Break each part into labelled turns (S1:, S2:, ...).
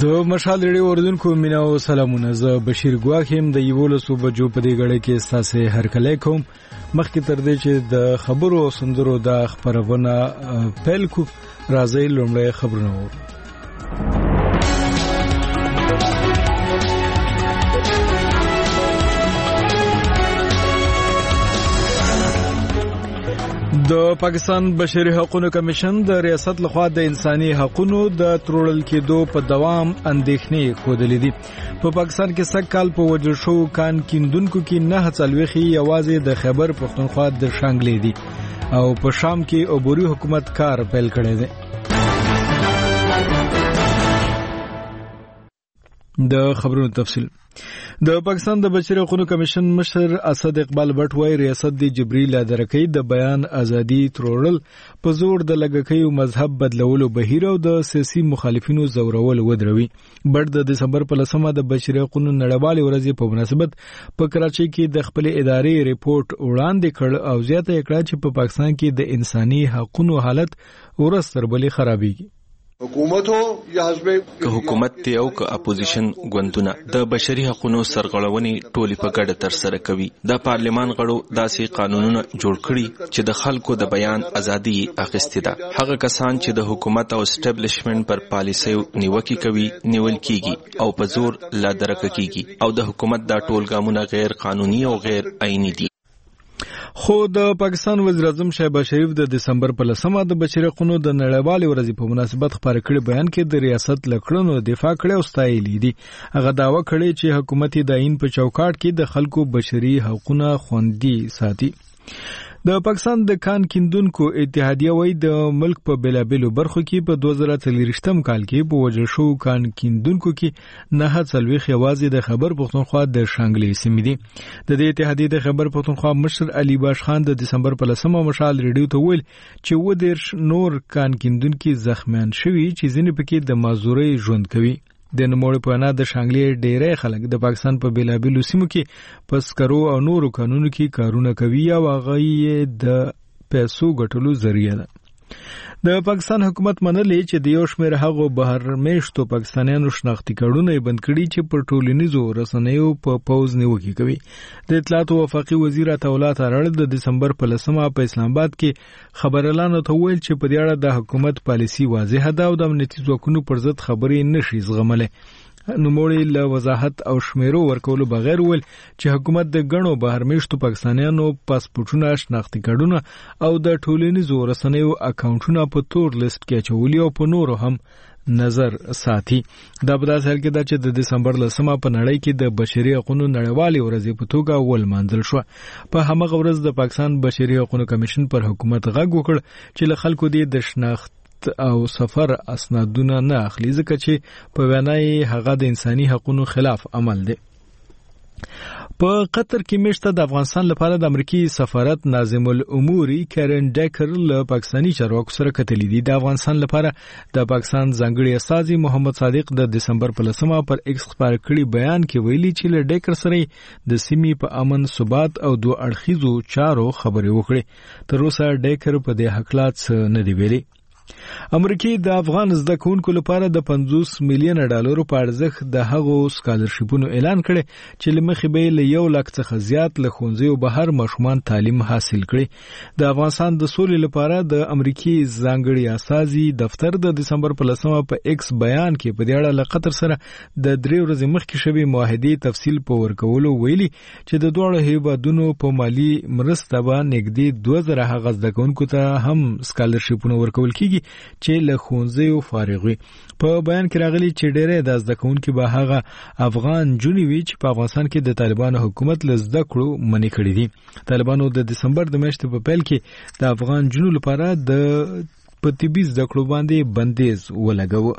S1: د مشال ریډیو اوریدونکو مینا او سلامونه. زه بشیر ګواخیم د 11 بجو په دې غړې کې ساسه هرکلی کوم. مخکې تر دې چې د خبرو او سندرو د خبرونه پیل کو راځي لومړی خبرونه. د پاکستان بشري حقوقو کمیشن د ریاست لخوا د انساني حقوقو د ترورل کېدو په دوام اندېښنې خودلې دي. په پاکستان کې سږ کال په وجل شو کان کیندونکو کې 9 څلويخي یوازې د خیبر پختونخوا د شانګلې دي او په شام کې عبوري حکومت کار پیل کړی دی. د خبرونو تفصیل. د پاکستان د بشري حقوقو کمیشن مشر اسد اقبال بټ وايي ریاست د جبريل لادرکې د بیان ازادي ترورل په زور د لګکۍ او مذهب بدلولو بهیر او د سیاسي مخالفینو زورول ودروي. بټ د دسمبر په 10 د بشري حقوقو نړیوالې ورځې په مناسبت په کراچۍ کې د خپل ادارې ریپورت وړاندې کړ او زیاته کړه چې په پاکستان کې د انساني حقوقو حالت ورځ تر بلې خرابېږي.
S2: که حکومت ته او که اپوزیشن ګوندونه د بشري حقوقو سرغړونې ټولي په ګډه تر سره کوي. د پارلمان غړو داسې قانونونه جوړ کړي چې د خلکو د بیان ازادي اخیستې ده. هغه کسان چې د حکومت او اسټابلیشمنت پر پالیسیو نیوکه کوي نیول کیږي او په زور لا درک کیږي او د حکومت دا ټول ګامونه غیر قانوني او غیر آئینی دي.
S1: خو د پاکستان وزیر اعظم شهباز شریف د دسمبر په 10 د بشري حقوقو د نړیوالې ورځې په مناسبت خبرې کړې بیان کې د ریاست لکړنو دفاع کړې او ستایلې دي. هغه داوا کړې چې حکومت د آئین په چوکاټ کې د خلکو بشري حقوقو خوندي ساتي. د پاکستان د کان کیندونکو اتحادیه وای د ملک په بلابلو برخو کې په 2023م کال کې په وجل شو کان کیندونکو کې 9 څلويخ یوازې د خیبر پختونخوا د شانګلې سیمې دي. د دې اتحادیه د خیبر پختونخوا مشر علي باش خان د دسمبر په 10 مشال ریډیو ته ویل چې ودیرش نور کان کیندونکو زخمیان شوي چې ځینې پکې د مازوري ژوند کوي. د نوموړي په اړه د شانګلې ډېرې خلک د پاکستان په بلابلو سیمو کې پسکرو او نورو قانونو کې کارونه کوي او هغه یې د پیسو ګټلو ذریعہ ده. د پاکستان حکومت منلې چې د یو شمېر هغو بهر میشتو پاکستانیانو شناختی کارډونه بند کړي چې پر ټولنیزو رسنیو په پوز نیوکه کوي. د اطلاعات او وفاقي وزیر عطاولات ارړ د دسمبر په 10 په اسلام آباد کې خبرلانو ته ویل چې په دې اړه د حکومت پالیسی واضحه ده او د امنیتي ځواکونو پر ضد خبرې نشي زغملې. نوموړي له وضاحت او شمیرو ورکولو بغیر ول چې حکومت د غنو بهر میشتو پاکستانیانو پاسپورتونه شناختی کارډونه او د ټولنیزو رسنیو اکاونټونه په تور لیست کې چولي او په نورو هم نظر ساتي. دا په داسې حال کې ده چې د دسمبر 10 په نړۍ کې د بشري حقوقو نړیوالې ورځې په توګه ولمانځل شو. په همغه ورځ د پاکستان بشري حقوقو کمیشن پر حکومت غږ وکړ چې له خلکو د شناخت او سفر اسنادونه نه اخلي ځکه چې په وینای هغه د انساني حقوقو خلاف عمل دی. په قطر کې مشته د افغانستان لپاره د امریکای سفارت ناظم الامور کارن ډیکر له پاکستاني چارواکو سره کتلې دي. د افغانستان لپاره د پاکستان ځانګړي استازي محمد صادق د دسمبر په 10 پر ایکس خبر کړي بیان کې ویلي چې له ډیکر سره د سیمې په امن ثبات او دوه اړخیزو چارو خبرې وکړي. تر اوسه ډیکر په دې حقلات نه دی ویلي. امریکای د افغان زده کوونکو لپاره د 50 میلیون ډالرو په ارزښت د هغو سکالرشیپونو اعلان کړي چې لمخې به له 1 لک څخه زیات له ښوونځیو بهر ماشومان تعلیم حاصل کړي. د افغانستان د سولې لپاره د امریکای ځانګړي استازي دفتر د دسمبر په 10 په ایکس بیان کې په دې اړه له قطر سره د 3 ورځې مخکې شوی معاهدې تفصیل په ورکولو ویلي چې د دوه هیوادونو په مالی مرسته باندې نږدې 2000 هغه زده کوونکو ته هم سکالرشیپونه ورکول کیږي چې له ښوونځیو فارغ وي. په بیان کې راغلي چې ډېرې د زده کوونکو به هغه افغان جونی وي چې په افغانستان کې د طالبانو حکومت له زده کړو منع کړی دي. طالبانو د دسمبر د میاشتې په پیل کې د افغان جنو لپاره د طبي زده کړو باندې بندیز ولګاوه.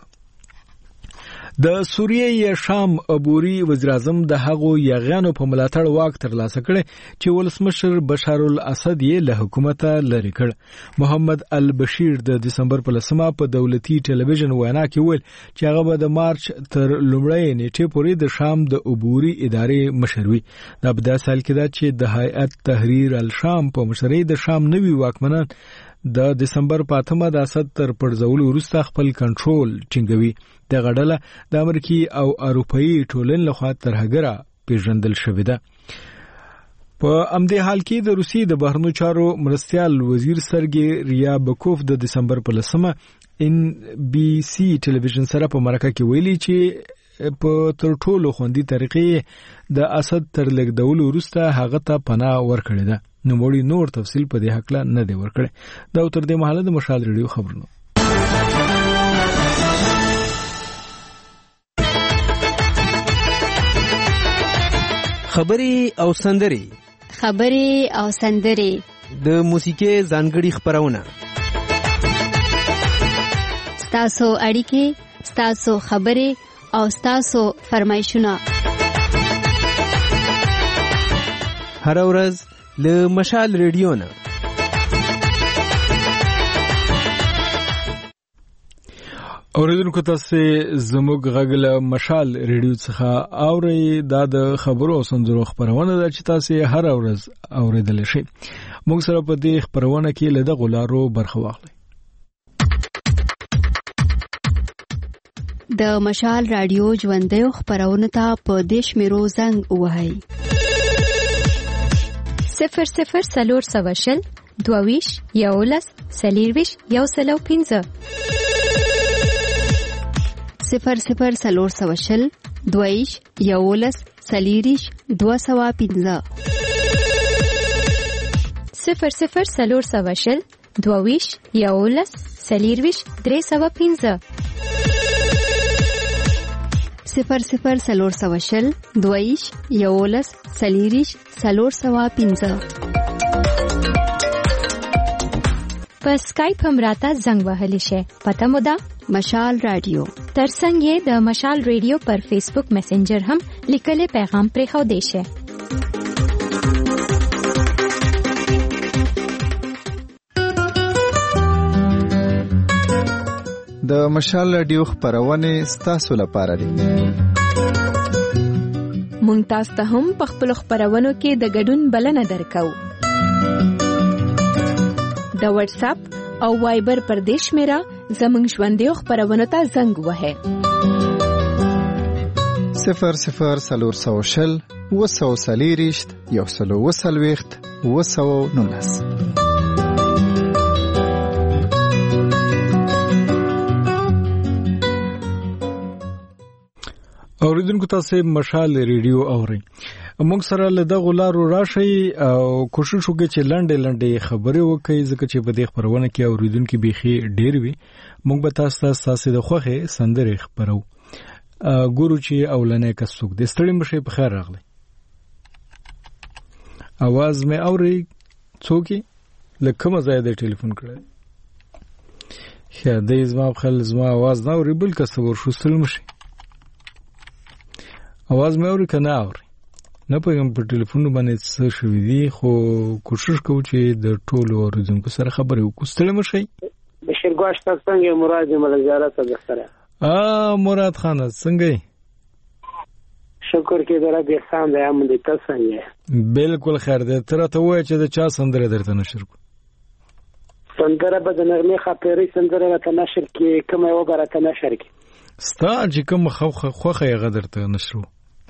S1: د سوریې شام عبوري وزیر اعظم د هغو یاغیانو په ملاتړ واک ترلاسه کړي چې ولسمشر بشار الاسد یې له حکومت لري کړ. محمد البشیر د دسمبر په 10 په دولتي ټلویزیون وینا کې ویل چې هغه به د مارچ تر لومړۍ نیټې پورې د شام د عبوري ادارې مشر وي. دا په داسې حال کې ده چې د هیئت تحریر الشام په مشرۍ د شام نوي واکمنان د دسمبر په 8 د اسد تر پرځولو وروسته خپل کنټرول ټینګوي. د غډله د امریکای او اروپאי ټولن لخوا ترهګره پیژندل شوې ده. په امدې حال کې د روسیې د بهرنیو چارو مرستیال وزیر سرګي ریابکوف د دسمبر په 10 NBC ټلویزیون سره په مرکه کې ویلي چې په تر ټولو خوندي طریقې د اسد تر لګدولو وروسته هغه ته پناه ورکړې ده. نو موږ نور تفصیل په دې حق نه دی ورکړی. دا تر دې مهاله د مشال ریډیو خبرونه.
S3: خبري او سندري د موسیقي ځانګړي خبرونه.
S4: ستاسو اړیکې، ستاسو خبرې او ستاسو فرمایشونه
S3: هر ورځ له مشال ریډیو نه.
S1: اوریدونکو تاسو زموږ غږ له مشال ریډیو څخه اورئ. دا د خبرو او سندرو خبرونه ده چې تاسو هر ورځ اوریدل شئ. موږ سره په دې خبرونه کې له دغه لارو برخه واخلئ.
S4: د مشال رادیو ژوندۍ خبرونه ته په دیش میرو زنګ وهاي
S5: 00 22 یولس سلیرویش یو سلو 15
S4: 00 22 یولس سلیریش 215
S5: 00 22 یولس سلیرویش 315
S4: 00 22 یولس سلیریش 315
S5: په سکایپ هم راته زنګ وهلی شي. پته مو ده
S4: مشال رادیو.
S5: ترڅنګ یې د مشال ریډیو پر فیسبوک میسنجر هم لیکلي پیغام پرې خو دی شي.
S6: د مشال رادیو خبرونه ستاسو لپاره دي.
S5: مونږ تاسو ته هم په خپل خبرونو کې د ګډون بلنه درکو. د واتس اپ او وایبر پر دیش میرا زمنګ ژوندۍ خبرونه ته زنګ وهه
S6: 00 وسوسلیریشت یو سلو وسلويخت وسو نونس.
S1: اوریدونکو تاسو مشال ریډیو اورئ. موږ سره له دغه لارو راشي او کوشش وکړو چې لنډې خبرې وکړي ځکه چې په دې خبرونه کې اوریدونکو بيخي ډېر وي. موږ به تاسو د خوخه سندرې خبرو. ګورو چې اولنې کڅوک د ستړي مشه په خیر راغلی. आवाज مې اوري څوک لکه مزه د ټلیفون کړه. شه د زما आवाज نه اوري بل کس ورشو ستړي مشه. आवाज مې اوري کنه اوري. نه پېږم په ټلیفون باندې څه شوې دي خو کوشش کوو چې د ټولو اوریدونکو سره خبرې وکړو. ستړي مشه.
S7: بشیر ګوش تاسو څنګه مراد ملګری تاسو سره.
S1: مراد خان څنګه یې؟
S7: شکر کې درته احسان دی هم دې تاسو څنګه؟
S1: بالکل خیر دی. تر ته وای چې د چا سندره درته نشر کو.
S7: سندره به د نغمه خاطري سندره ته نشر کې کومه وګره ته نشر کې.
S1: ستا چې کوم خوخه یې غدرته نشرو.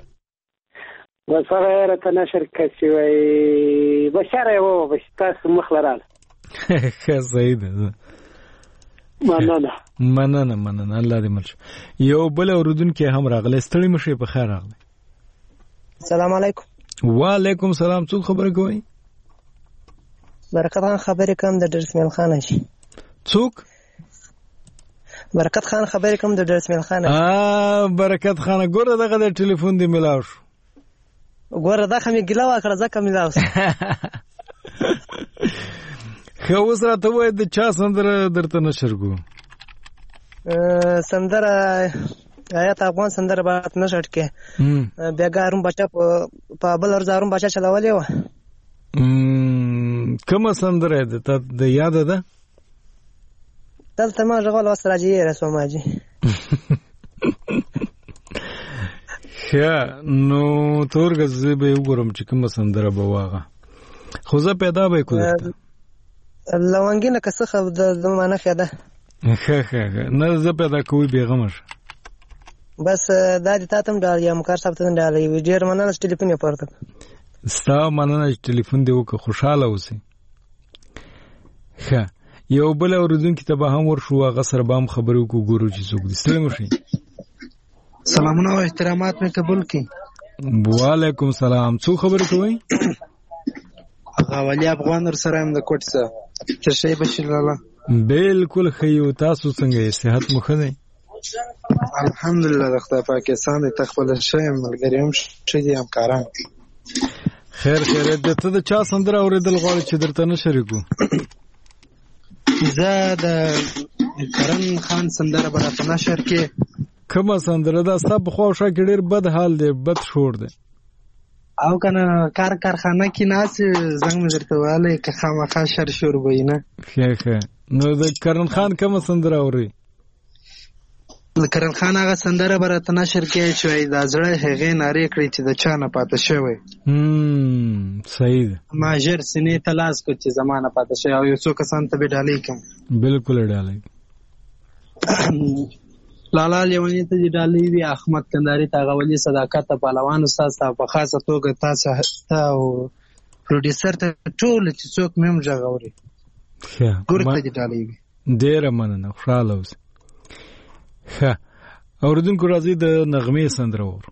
S7: وسره ته نشر کې وای بشاره و بس تاسو مخلرال.
S1: صحیح ده. مننه الله دې مل. یو بل اوردونکو هم راغلی. ستړي مشه په خیر راغلی.
S8: السلام علیکم.
S1: وعلیکم السلام. څوک خبرې کوي؟
S8: برکت خان خبرې کوم د درسمل خان شي.
S1: څوک؟
S8: برکت خان خبرې کوم د درسمل خان.
S1: برکت خان ګوره دغه د ټلیفون دی ملاو شو.
S8: ګوره دا خمه ګلا وکړه ځکه ملاو شو.
S1: خو اوس راته وای د چا سندره درته نشر کو.
S8: سندره آیات افغان سندره بات نشر کې. بیګاروم بچا په بل ارزاروم بچا چلاولې و.
S1: کومه سندره ده ته د یاد ده؟
S8: دلته ما ژغول واستراجي رسوماجي.
S1: ښه نو تورګز به وګورم چې کومه سندره به واغه. خو زه پیدا به کوم.
S8: لونګینه کسخه د معنا خیاده
S1: نه زه پیدا کوي بیغمه
S8: بس دا د تاسو ډال یا مکار صاحب ته ډال ډیر مننه ټلیفون یې پورته
S1: ستا مننه ټلیفون دی وک خوشاله اوسې ښه یو بل اوریدونکو ته به هم ورشو هغه سره به هم خبرو کو ګورو چې څوک دي سلام شي
S9: سلامونه او احترامات مې قبول کړئ
S1: وعلیکم السلام څو خبرې کوئ
S9: هغه ولی افغان سره هم د کوټ څخه تشریح بشیر الله
S1: بالکل خیو تاسو څنګه صحت مو ښه دی
S9: الحمدلله د خدای پاک احسان دی تخپل شې ملګری هم شې دي همکاران
S1: خیر د ته د چا سندره اوریدل غواړي چې درته نه شریکو
S9: زه د کرن خان سندره براته نشر کې
S1: کومه سندره دا سب خوښه کې ډیر بد حال دی بد شور دی
S9: او کنه کارخانه کې ناس زنګ مې درته واله که خامخا شر شور وینه
S1: ښه نو د کرن خان کومه سندره اوري
S9: د کرن خان هغه سندره براته نشر کې چې دا زړه هغه ناری کړی چې د چا نه پاتې شوی
S1: صحیح
S9: ما جر سینې تلاش کو چې زمانہ پاتې شوی او یو څو کسان ته به ډالې کوم
S1: بالکل ډالې
S9: لالا لیونی ته ډالې وی احمد کنداری ته غولي صداقت پهلوان استاد صاحب په خاصه توګه تاسو او پروډوسر ته ټول چې څوک مم ځغوري ګورته دي ډالې وی
S1: ډیر مننه خوشاله اوسه ښه اوریدونکو راځي د نغمې سندره ور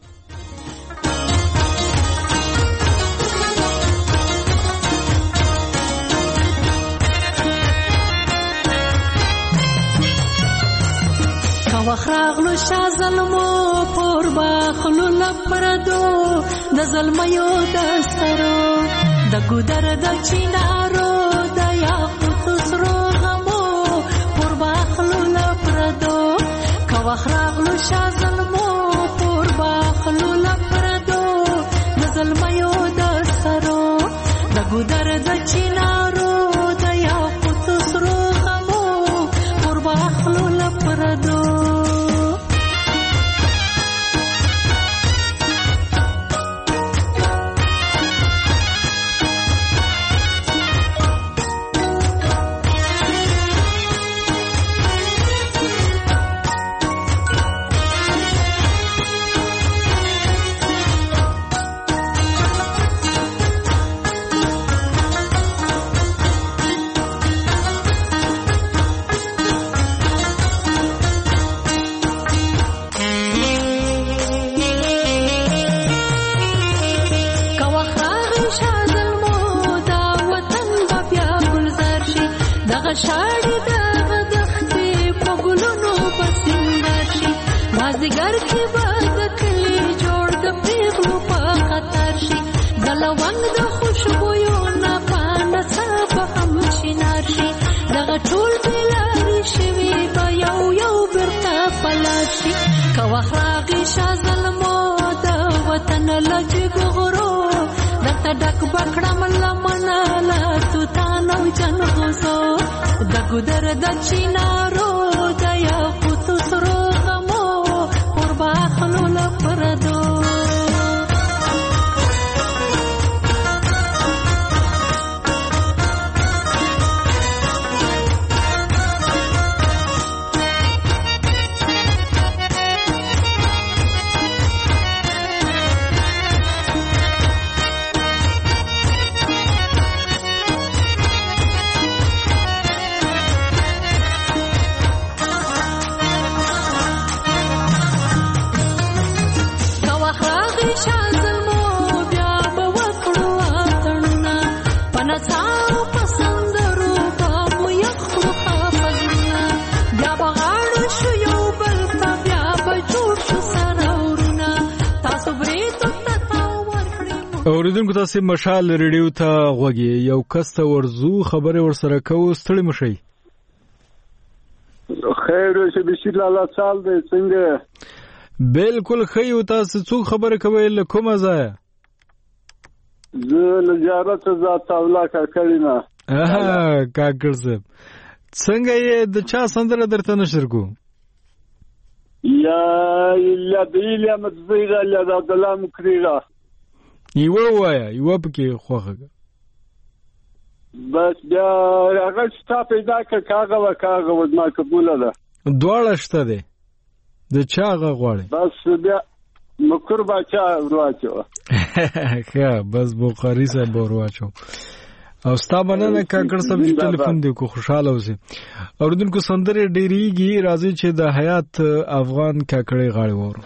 S10: وخراغلو شا ظلمو پور باخلو لپردو د ظلمیو دسترو د ګودر د چینارو د یاقوت سرو غمو پور باخلو لپردو وخراغلو شا ظلمو پور باخلو لپردو د ظلمیو دسترو د ګودر د چینارو د یاقوت سرو غمو پور باخلو لپردو شاړې دغه دښتې په ګلونو پسندر شي مازدیګر کې به د کلي جوړ د پیغلو په خطر شي د لونګ د خوشبویو نه پانه څه به هم شینار شي دغه ټول بېلارې شوي به یو بېرته پلار شي که وخت راغی شا ظلمو د وطن له جګو غرو درته ډک به کړم لمنه له توتانو جنغوزو د ګودر د چینارو د یاقوت سرو غمو پور باخلو لپردو
S1: اوریدونکو تاسو مشال ریډیو ته غوږی یو کس ته ورزو خبره ورسره کوو ستړي مشي
S11: خیر شه بشیر الله سال دې څنګه
S1: بالکل خیو تاسو څو خبره کوي له کومه ځای
S11: زه لجارت ذات اولا کړی نه
S1: کاکړ صاحب څنګه یې د چا سندره درته نشر کو
S11: یا دې مزيغه له دلام کړیږي
S1: یو پکې خوخه
S11: بس بیا هغه ستا پیدا کړه کاغه و ما قبوله ده
S1: دواړه شته دی د چا هغه غواړي
S11: بس بیا مکر باچا ورواچو
S1: ښه بس بخاري صاحب ورواچو او ستا مننه کاکړ صاحب چې ټلیفون دی کو خوشاله اوسې اوریدونکو سندرې ډېریږي راځي چې د حیات افغان کاکړې غاړې وورو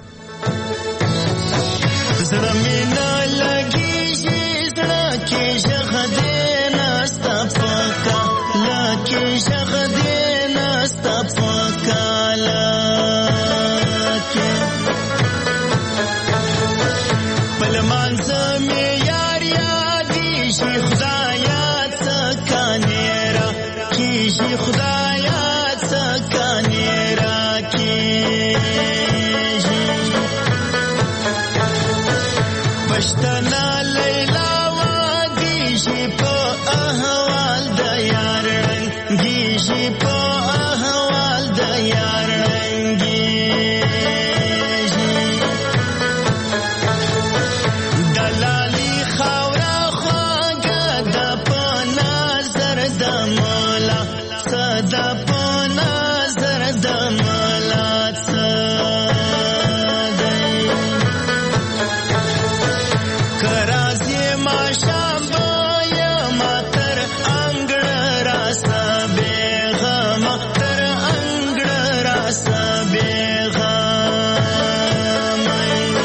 S12: زړه مې نه لګېږي زړه کې ژغ دی نسته پکا لکې ژغ دی نسته پکا لکې په لمانځه مې یار یادېږي خدایا څه کانې راکېږي خدایا څه کانې راکېږي پښتنه لیلا وادېږي په احوال د یار رنګېږي په احوال د یار رنګېږي دلالي خاوره خواږه ده په نظر د مولا څه ده په نظر د مولا څه دی که راځي ماښام به یمه تر انګړه راسه بېغمه تر انګړه راسه بېغمه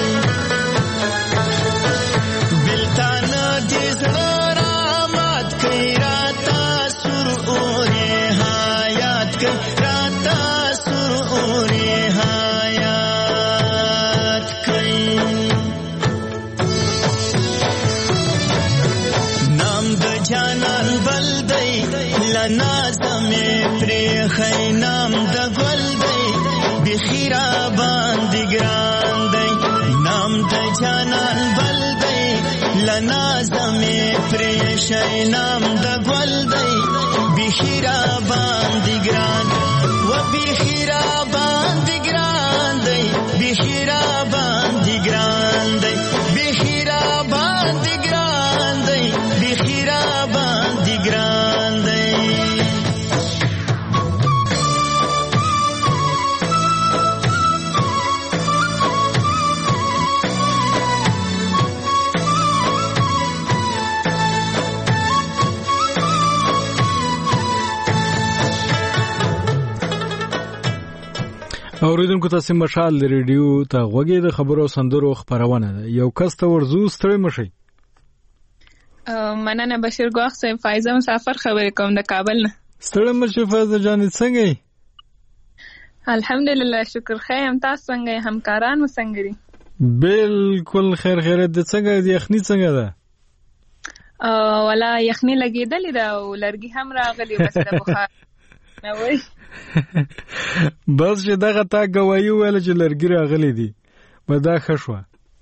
S12: بېلتانه دې زړه رامات کړي راته سور اورې حیات کړي راته سور اورې حیات کړي نام د جانان بل دی لنازمې پرېښی نام د ګل دی بیخي را باندې ګران دی نام د جانان بل دی لنازمې پرېښی نام د ګل دی بیخي را باندې ګران و بیخي را باندې ګران دی بیخي را باندې ګران دی بیخي را باندې ګران دی بیخي را باندې ګران دی
S1: اوریدونکو تاسو مشال ریډیو ته غوږی د خبرو سندرو خبرونه ده یو کس ته ورزو ستړي مشي
S13: مننه بشیر ګواخ صاحب فایزه مسافر خبرې کوم د کابل نه
S1: ستړي مشي فایزه جان څنګه
S13: الحمدلله شکر خیر تاسو څنګه همکاران مو څنګه دي
S1: بالکل خیر خیرت د څنګه دی یخني څنګه ده
S13: ولا یخني لګیدلې ده او لرګي هم راغلي بس د بخار نه وای
S1: بس چې دغه تا گوايي ویل چې لرګي راغلي دي په دا خشوه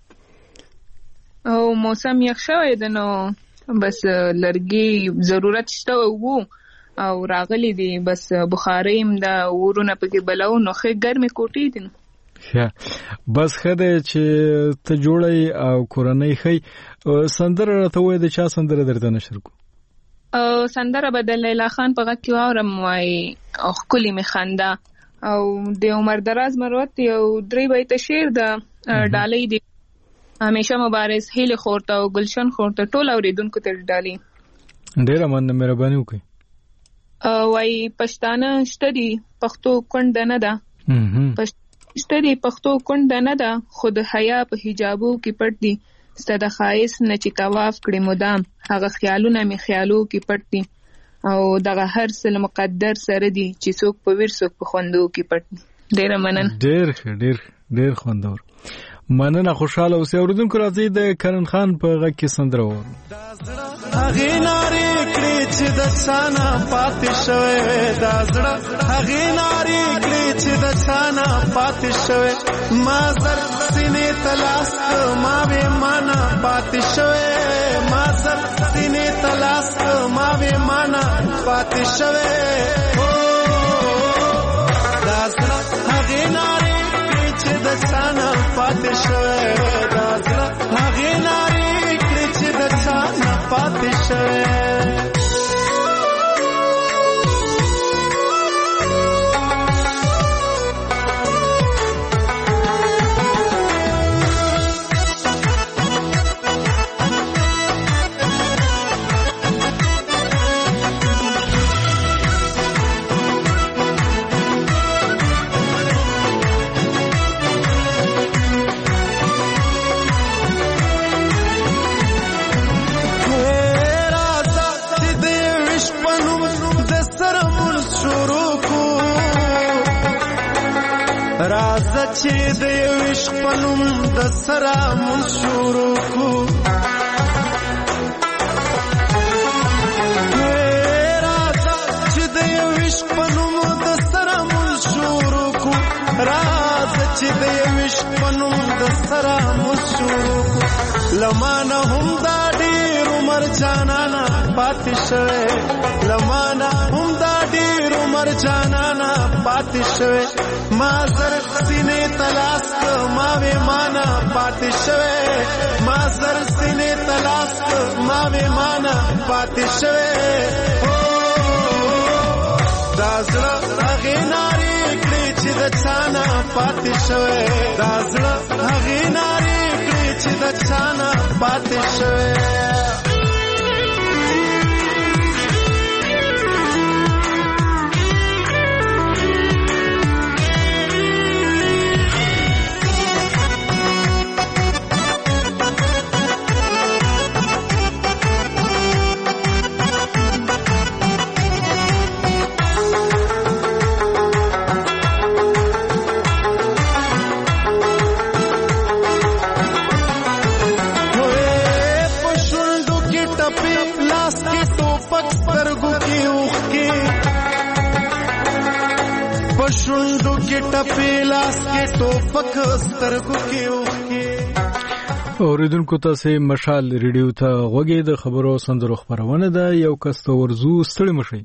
S13: او موسم یخ شوی ده نو بس لرګي ضرورت شته وو او راغلي دي بس بخاریم دا ورونه پکې بلاو نو خې ګرمي کوټې دي
S1: بس خدای چې ته جوړي او کورنۍ خې سندره راته وې د چا سندره درته نشر کو
S13: سندره بدل لیلا خان په غږ کې واورم وای او خولي می خندا او د عمر دراز مروت یو درې بیت شعر د ډالۍ دی همیشه مبارز هیله خورته او گلشن خورته ټول اوریدونکو ته ډالۍ
S1: ډیره مننه مهرباني وکړئ
S13: وای پښتانه شتدي پښتو کونډه نه ده شتدي پښتو کونډه نه ده خود حیا په حجابو کې پټ دي ستد خایس نه چې طواف کړي مدام هغه خیالونه می خیالو کې پټ دي او دغه هر څه مقدر سره دي چې څوک په ور څوک په خوندو کې پټ دي ډیره مننه
S1: ډیر خوندور مننه خوشاله اوسې اوریدونکو راځي د کرن خان په غږ کې سندره وورو
S12: هغه ناری کړي چې د ثانا پاتې شوه دا زړه هغه ناری کړي چې د ثانا پاتې شوه ما زر سینې تلاش ما به معنا پاتې شوه ما زر سینې تلاش ما به معنا پاتې شوه دا زړه هغه ناری کړي چې د ثانا پاتې شوه دا زړه هغه ناری کړي چې د ثانا پاتې شوه
S14: چې د یو عشق په نوم د سره مونږ شروع کو راځه چې د یو عشق په نوم د سره مونږ شروع کو راځه چې د یو عشق په نوم د سره مونږ شروع کو لمانه هم دا ډېر عمر جانانا پاتې شوی لمانه هم دا ډېر عمر جانانا پاتې شوی ما زر سینې تلاس ما وې مانا پاتې شوی ما زر سینې تلاس ما وې مانا پاتې شوی دا زړه هغې نارې کړې چې د چانه پاتې شوی دا زړه هغې نارې کړې چې د چانه پاتې شوی پښوندو کې ټپې لاس کې ټوپک سترګو کې اوښکې
S1: اوریدونکو تاسو مشال ریډیو ته غوږی د خبرو سندرو خبرونه ده یو کس ته ورزو ستړي مشي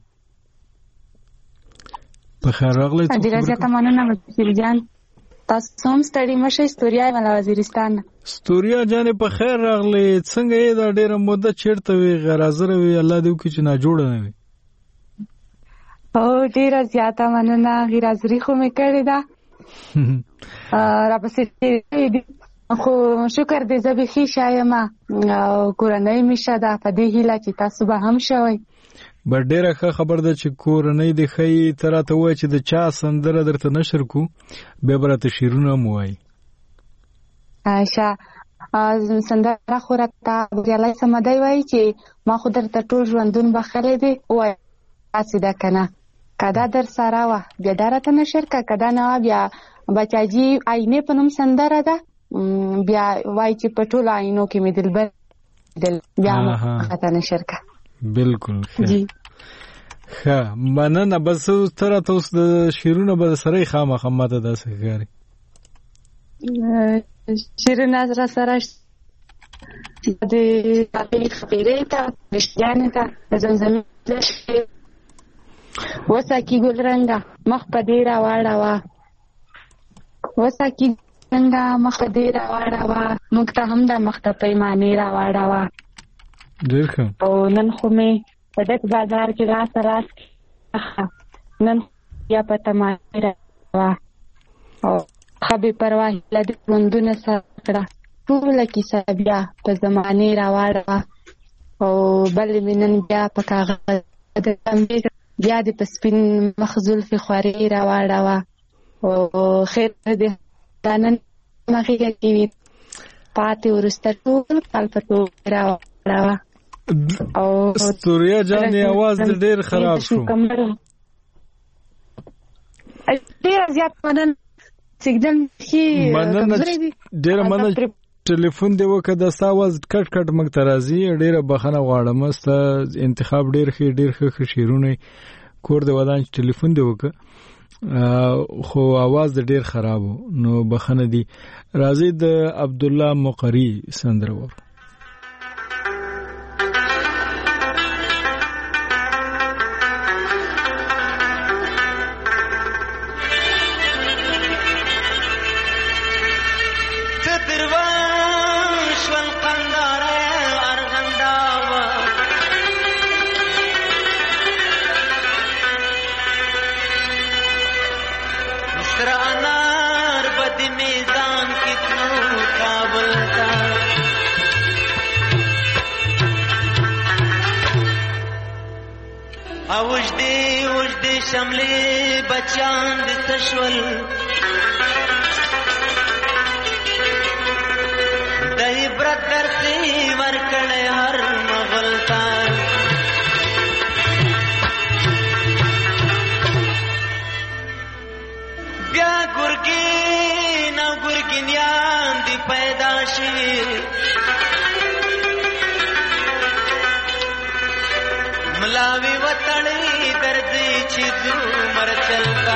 S1: په خیر راغلی
S15: ډیره زیاته مننه وزیر جان تاسو هم ستړي مشي ستوریا مل وزیرستان
S1: ستوریا جان په خیر راغلی څنګه یې دا ډیره مده چیرته وی غرازره وی الله دې وکړي چې نه جوړ نه وي
S15: او ډیره زیاته مننه غیر حاضری خو مې کړې ده را پسې خو شکر دې زه بخي شایم او کورنۍ مې شاده په دې هیله چې تاسو به هم شوي
S1: بر ډیره ښه خبر ده چې کورنۍ دې خی تراته وای چې د چا سندره درته نشر کو به برته شیرونه موای
S15: عائشہ سندره خو راته بریالي سمدای وای چې ما خو درته ټول ژوندون بخلې دي وای تاسو دا کنه کدا در سره وا بیا درته نشر کدا نه بیا بچاجي آینه پنوم سندره ده بیا وای چې پټول آینو کې مې دلبر دل بیا ما خاطر نشر کا
S1: بالکل
S15: جی
S1: ها مننه بس تر تاسو د شیرونه به سره خامخ ماته داسې ښکاري
S15: شیرونه سره د خپلې خبرې ته نشجانه ته زمزمې وساکی ګل رنگا مخ په دې را واړه وساکی رنگا مخ په دې را واړه موږ ته هم د مخ ته پیمانه را واړه
S1: ډېر ښه
S15: او نن خو مې په دې بازار کې راس نن یا په تمه را او خبي پروا لدې وندونه سره ټول کې سبیا په زمانه را واړه او بل مینن بیا په کاغذ د تمبې بیا د پسپین مخزول فی خواري را واړه او خیر دې دانن مخې کې پاتې ورسته ټول پالپتو را واړه او
S1: ستوریا جان आवाज ډېر خراب شو
S15: ډېر زیات مننه سیګنل شي
S1: ډېر مننه ټلیفون دی وکړه د ساواز کټ کټ مګ ترازی ډیره بخنه غواړم است انتخاب ډیر ښه شیرونه کور دی ودان ټلیفون دی وکړه خو आवाज ډیر خراب نو بخنه دی راځي د عبد الله مقری سندرور
S12: شملې بچان د تشول د عبرت درسي ورکړې هر مغلطان بیا ګورګي ملاوی وطنی درځي چې دومر چلتا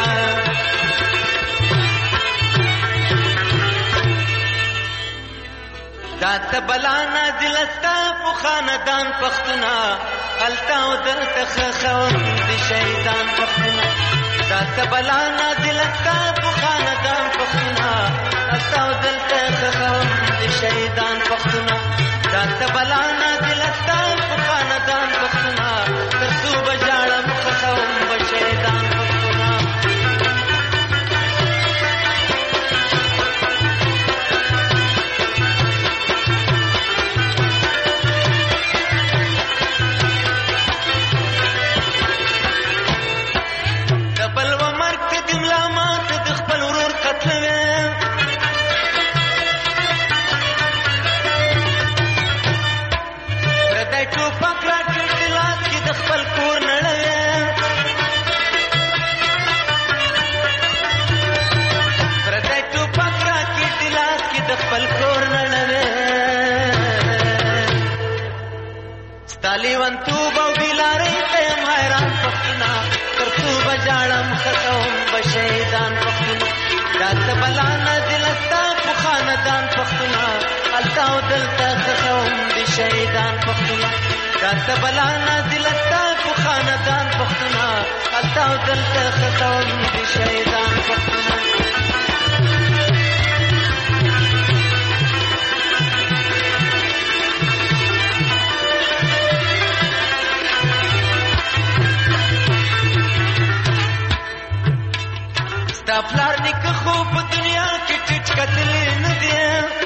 S12: دا تبلا نازلستا په خاندان پختونه التا او دلته خخون د شیطان پختونه دا تبلا نازلستا په خاندان پختونه التا او دلته خخون د شیطان پختونه دا تبلا نازلستا په خاندان پختونه ترڅو بجاړم خخون د شیطان پختونه لیوان توب او بیلاری تیم حیران پختنا کرتو بجاڑم خطاوم بشیدان پختنا دات بلانا دلستا پخاندان پختنا التاو دلتا خطاوم بشیدان پختنا دات بلانا دلستا پخاندان پختنا التاو دلتا خطاوم بشیدان پختنا دا پلار نیکه خو په دنیا کې ټیټ کتلی نه دی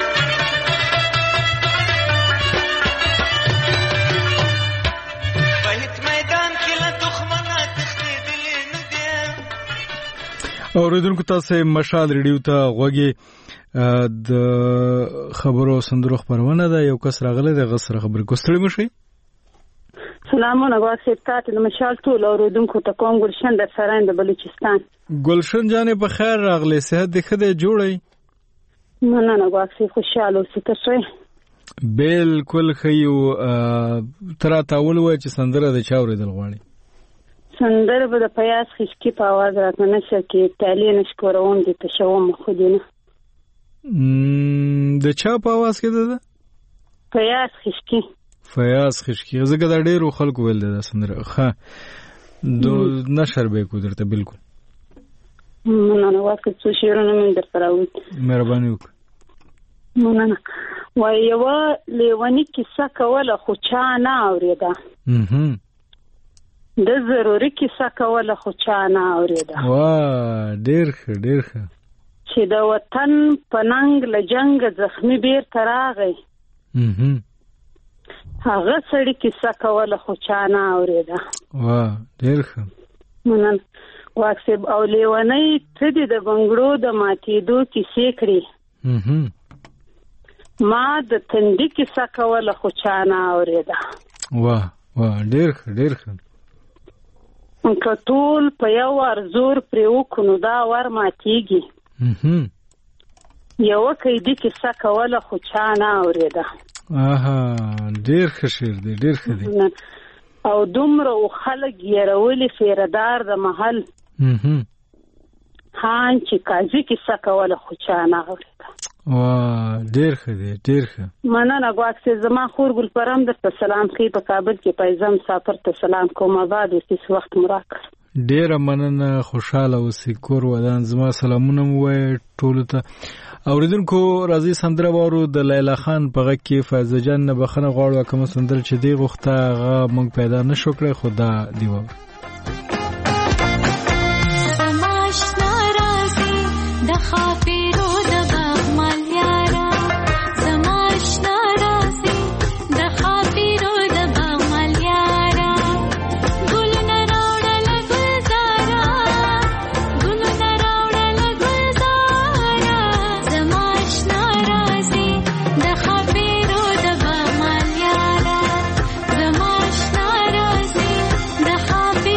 S12: په هیڅ میدان کې له دښمنه تښتېدلی نه دی.
S1: اورېدونکو تاسې مشال ریډیو ته غوږی د خبرو سندرو خبرونه ده. یو کس راغلی دی غسر خبرې کوستړی مشي.
S16: سلامونه واسه تاسو د مشال ټول اوریدونکو ته کوم ګلشن د سران د بلوچستان.
S1: ګلشن جانې په خیر راغلی صحت دې ښه دی جوړی؟
S16: مننه واسه خوشاله اوسې تاسو.
S1: بالکل ښه یو. تر تاول وای چې سندره د چا اوریدل غواړي؟
S16: سندره به د پیاس خشکی په आवाज راته نشه کې تعالی نشکروم دې تشوم خو دې نه.
S1: د چا په आवाज کې ده؟
S16: پیاس خشکی.
S1: فیاض خشکی. زګه د ډیرو خلکو ویل ده سندره ښه دو نشر به کو درته بالکل.
S16: مننه واسه څو شیرونه من درته راوړم.
S1: مهرباني وکړه.
S16: مننه. وای یو لیونی کیسه کوله خو چا نه اوریده. د ضروري کیسه کوله خو چا نه اوریده.
S1: وا ډیر ښه ډیر ښه.
S16: چې د وطن پننګ له جنگ زخمی بیر تراغی. هغه سړی کیسه کوله خو چا نه اوریده.
S1: وا ډیر ښه.
S16: مننه. واکسب او لیونی ته دې د بنګړو د ماتېدو کیسې کړې. ما د تندې کیسه کوله خو چا نه اوریده.
S1: واه واه ډیر ښه ډیر ښه.
S16: که ټول په یو ور زور پرې وکړو نو دا ور ماتېږي. یوه قیدي کیسه کوله خو چا نه اوریده.
S1: ډیر ښه شعر دی ډیر ښه دی.
S16: او دومره خلک یېرولي فیردار د محل هان چې قاضي کیسه کوله خو چا نه اوریده.
S1: واه ډیر ښه دی ډیر ښه.
S16: مننه ګواکسې زما خور ګلپرم درته سلام ښي په کابل کې پیزم سافر ته سلام کوم. آباد اوسې وخت مو راکړ.
S1: ډیره مننه خوشاله اوسې کور ودان زما سلامونه مو وایي ټولو ته. اوریدونکو راځي سندره وارو د لیلا خان په غږ کې فایزه جان نه بخښنه غواړو کوم سندره چې دی غوښته هغه موږ پیدا نشو کړی خو دا دی واره.
S10: Happy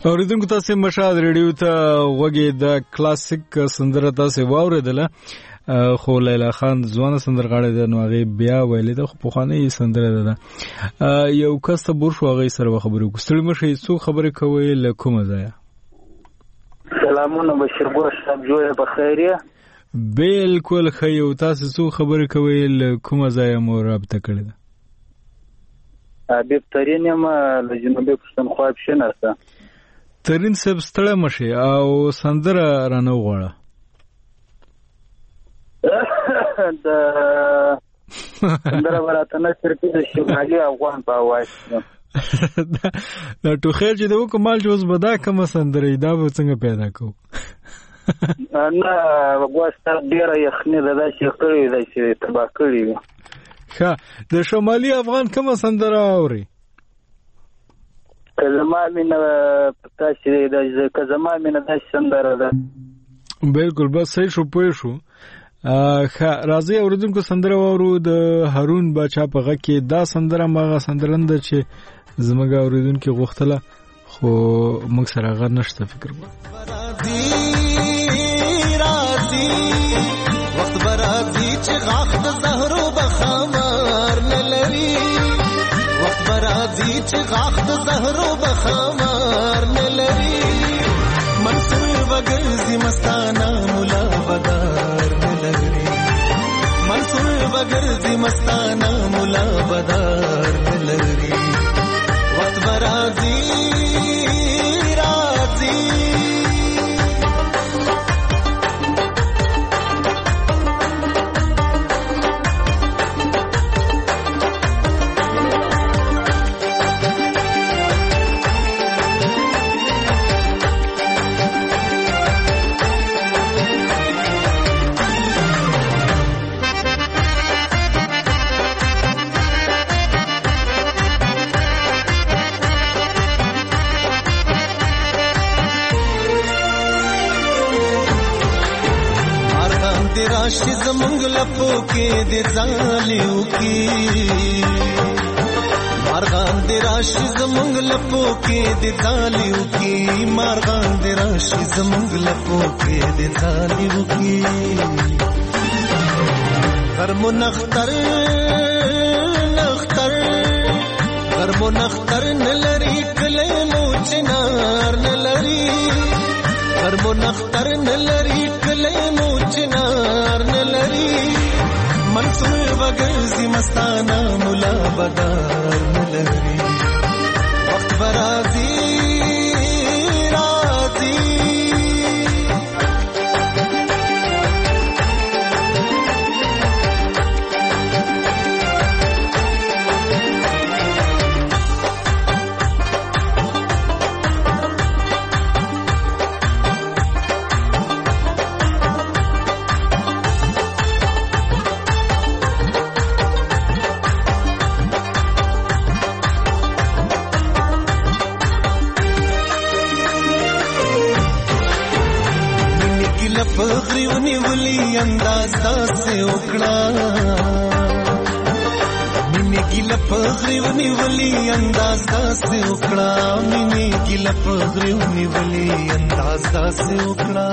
S1: اوریدونکو تاسو مشاهد ریډیو ته وګورئ د کلاسیک سندره تاسو واوریدله خو لیلا خان ځوانه سندرغاړې ده نو هغه بیا ویلې ده خو په خوانې سندره ده یو کس ته بور شو هغه سره خبرې کوستړي مشه څو خبرې کوي لکه مزایا
S17: سلامونه بشیر ګور صاحب جوړه بخیریه
S1: بالکل خیو تاسو څو خبرې کوي لکه مزایا مو رابطه کړې ده
S17: حبیب ترین یم له جنوبي پښتونخوا پښناسته
S1: ترین سب ستړی مشه او سندره رانه وغواړه
S17: د سندره ورته نه سرته د شمالي افغان په आवाज
S1: دا ټوخه چې د کومال جوز بدا کوم سندره دا به څنګه پیدا کو
S17: نه وګوستا ډیره یخنی ده چې کړی دا چې تبا کړی
S1: ښه د شمالي افغان کوم سندره اوري
S17: کزما مینه پتا چې د کزما مینه د سندره ده
S1: بالکل بس صحیح شو پوه شو راځي اوریدونکو سندره وورو د هارون بچا په غږ کې دا سندره ماغه سندرند چې زمګه اوریدونکو غوښتله خو موږ سره غږ نشته فکر وکړه
S14: راځي وخت برازي چې غاخ د زهرو بخمار نه لري وخت برازي چې غاخ د زهرو بخمار نه لري منصور وګرځي مستانه مولا بدار نه لري منصور وګرځي مستانه مولا بدار نه لري وخت برازي راځي راشي زمونږ لپو کې د ځالیو کې مارغان د راشي زمونږ لپو کې د ځالیو کې مارغان د راشي زمونږ لپو کې د ځالیو کې غرمو نختر غرمو نختر نلري کله مو چنار نلري غرمو نختر نلري کله مو چنار نلري منصور وګرځي مستانه مولا بدار نلري وخت برازي راځي فغریونی ولی انداز داسه وکړه مینه ګیله فغریونی ولی انداز داسه وکړه مینه ګیله فغریونی ولی انداز داسه وکړه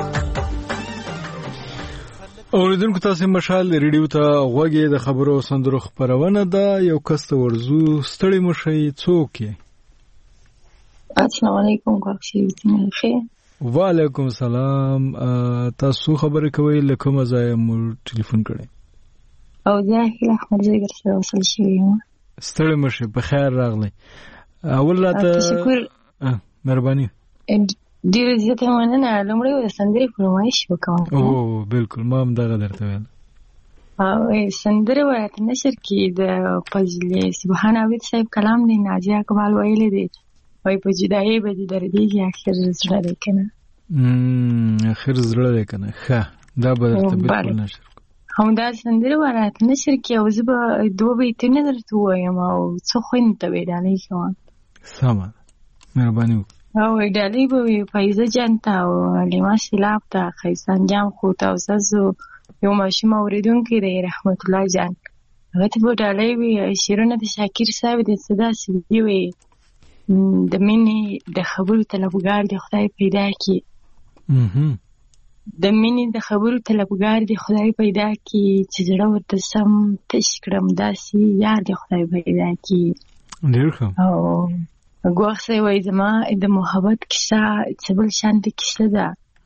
S1: اوریدونکو تاسو مشال ریډیو ته غوږی د خبرو سندرو خبرونه ده یو کس ته ورزو ستړي مشي څوک
S18: السلام علیکم کوښښ خیر
S1: وعلیکم السلام تاسو خبرې کوي لکه مزه مو ټلیفون کړی
S18: او ځکه احمد زګر سره وصل شوی یم
S1: ستړي مشه په خیر راغلی اول راته
S18: شکر
S1: مهرباني
S18: ډیر زیاته مننه لمړی د سندرې فرمایش وکړم
S1: او بالکل ما هم دغه درته ویل
S18: او سندرې ورته نشر کې د فضل سبحان عبد صاحب کلام دی ناجیه اقبال ویل دی وای په جدایي به دې درې کې اخر زړه دی کنه
S1: اخر زړه دی کنه ښه دا به درته بالکل نشر
S18: هم دا سندره ورته نشر کې او زه به دوه بیت نه درته وایم او څه خوین ته ویډالې کوم
S1: سم مهرباني
S18: او ویډالې به فایزه جانتا او لیما سیلاب ته خیسان جام خو تاسو یو ماشوم اوریدونکو دی رحمت الله جان هغه ته ویډالې وی شیرونه د شاکر صاحب د صدا سوي وی د مینې د خبرو طلبګار دی خدای پیدا کړي. د مینې د خبرو طلبګار دی خدای پیدا کړي، چې زړه ورته سم تش کړم داسې یار دی خدای پیدا کړي.
S1: ډېر ښه.
S18: او ګواښ صاحب وایي زما د محبت کیسه څه بل شانتې کیسه ده.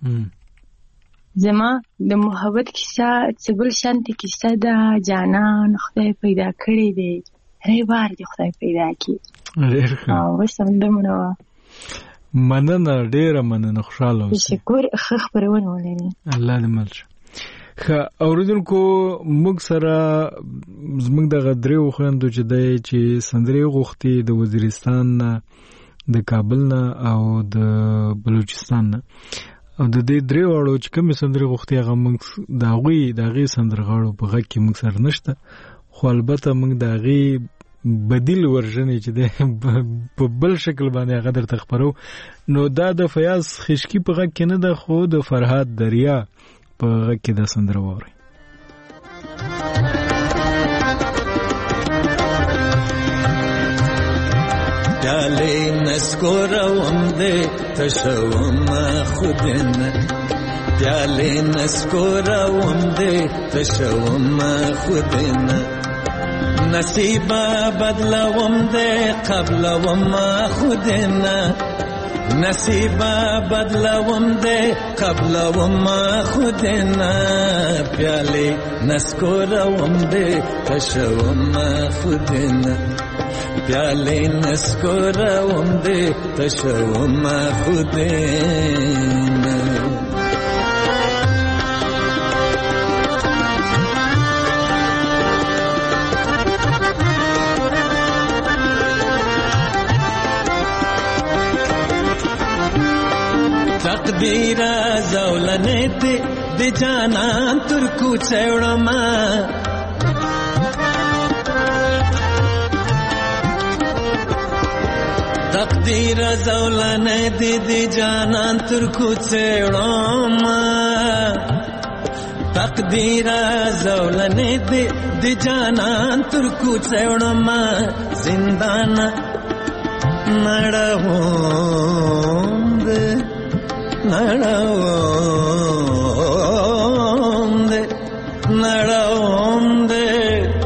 S18: زما د محبت کیسه څه بل شانتې کیسه ده، جانان خدای پیدا کړی دی، ری بار دی خدای پیدا کړي.
S1: ډېر ښه.
S18: بس همدومره وه.
S1: مننه، ډېره مننه، خوشحاله اوسئ.
S18: شکر، ښه خپرونه ولرئ.
S1: الله دې مل شه. ښه اورېدونکو، موږ سره زموږ دغه درېو خویندو چې دی چې سندرې غوښتې د وزیرستان نه، د کابل نه او د بلوچستان نه، او د دې درې واړو چې کومې سندرې غوښتې هغه موږ د هغې سندرغاړو په غږ کې موږ سره نشته، خو البته موږ د هغې بدیل ورژن چې دی په بل شکل باندې هغه درته خپرو. نو دا د فیاض خشکی په غږ کې نه ده، خو د فرهاد دریا په غږ کې دا سندره واورئ.
S12: پیالې نسکوروم دې تشوم خودنه، پیالې نسکوروم دې تشوم خودنه، نصیبه بدلوم دې قبلوم خودنه، نصیبه بدلوم دې قبلوم خودنه، پیالې نسکوروم دې تشوم خودنه، پیالې نسکوروم دې تشوم خودنه. تقدیر زولنې دې د جانان تر کوڅه وړما، تقدیر زولنې دې د جانان تر کوڅه وړما، تقدیر زولنې دې د جانان تر کوڅه وړما، زندان نړوم دې نړوم دې نړوم دې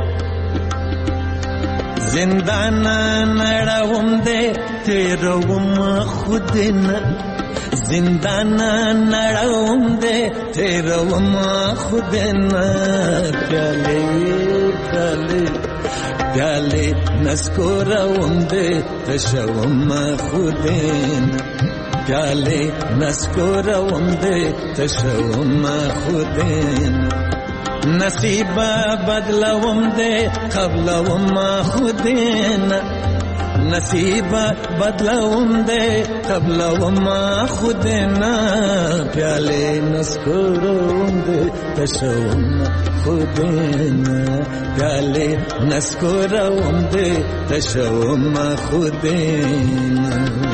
S12: زندان نړوم دې تیروم خودنه، زندان نړوم دې تیروم خودنه، پیالې پیالې پیالې نسکوروم دې تشوم خودنه، پیالې نسکوروم دې تشوم خودنه، نصیبه بدلوم دې قبلوم خودنه، نصیبه بدلوم دې قبلوم خودنه، پیالې نسکوروم دې تشوم خودنه، پیالې نسکوروم دې تشوم خودنه.